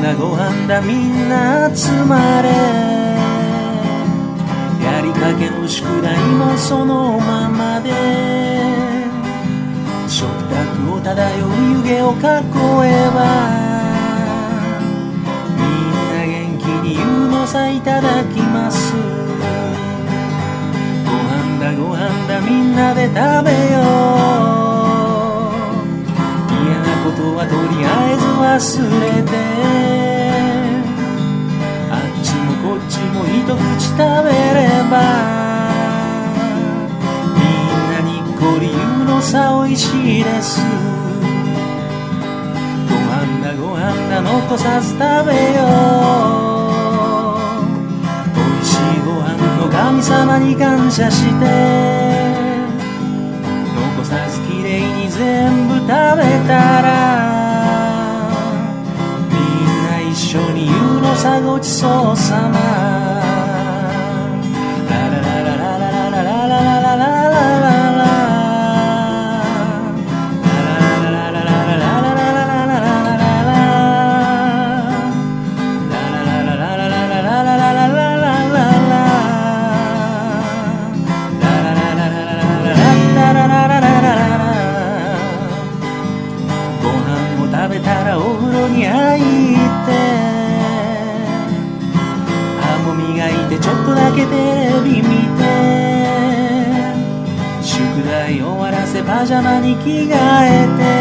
だご飯だみんな集まれ、やりかけの宿題もそのままで、食卓を漂う湯気を囲えば、みんな元気に言うのさいただきます。ご飯だご飯だみんなで食べよう、嫌なことはとりあえず忘れて、あっちもこっちも一口食べれば、みんなにっこり言うのさおいしいです。ご飯だご飯だ残さず食べよう、おいしいご飯の神様に感謝して、残さずきれいに全部食べたら、一緒に言うのさごちそうさま。ララララララララララララララ、ご飯を食べたらお風呂に入って磨いてちょっとだけテレビ見て、宿題終わらせパジャマに着替えて、